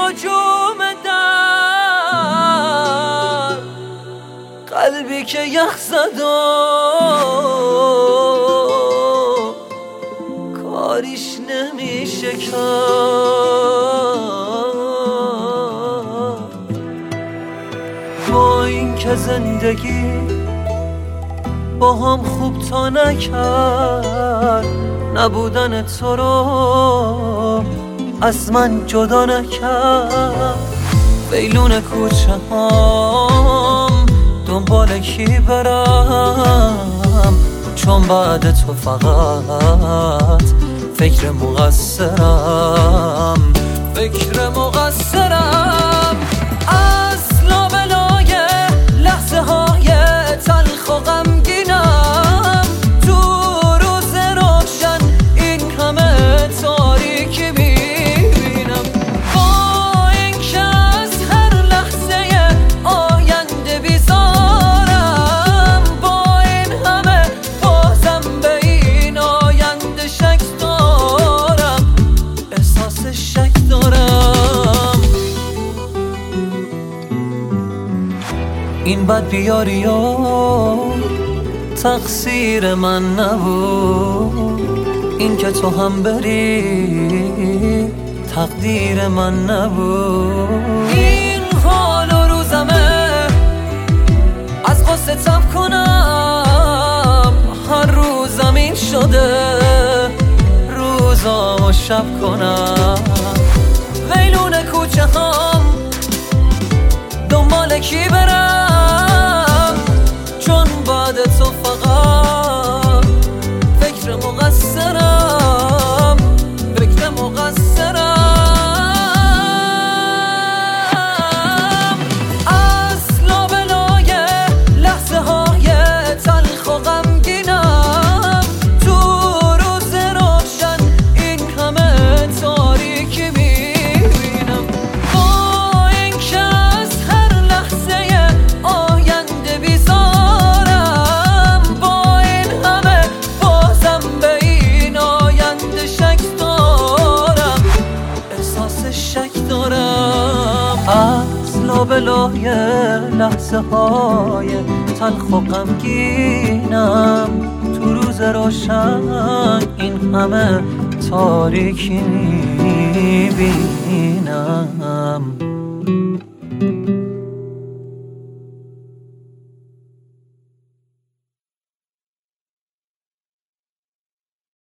هجوم در قلبی که یخ زد و کاریش نمیشه کرد. با این که زندگی با هم خوب تا نکرد، نبودن تو رو از من جدا نکرد. ویلون کوچه هم دنبال کی برم، چون بعد تو فقط فکر مقصرم. از لابلای لحظه های تلخ و غمگینم، تو روز روشن این همه تاریکی میبینم. با این که از هر لحظه آینده بیزارم، با این همه بازم به این آینده شک دارم، احساس شک دارم. این بد بیاری و تقصیر من نبود، این که تو هم بری تقدیر من نبود. این حال و روزمه از غصه تب کنم، هر روزم این شده روزامو شب کنم. ویلون کوچه هم دنبال کی برم، چون بعد تو فقط فکر مقصرم. از لابلای لحظه های تلخ و غمگینم، تو روز روشن این همه تاریکی میبینم. با این که از هر لحظه آینده بیزارم، با این همه بازم به این آینده شک دارم، احساس شک دارم. از لابلای لحظه های تلخ و غمگینم، تو روز روشن این همه تاریکی میبینم.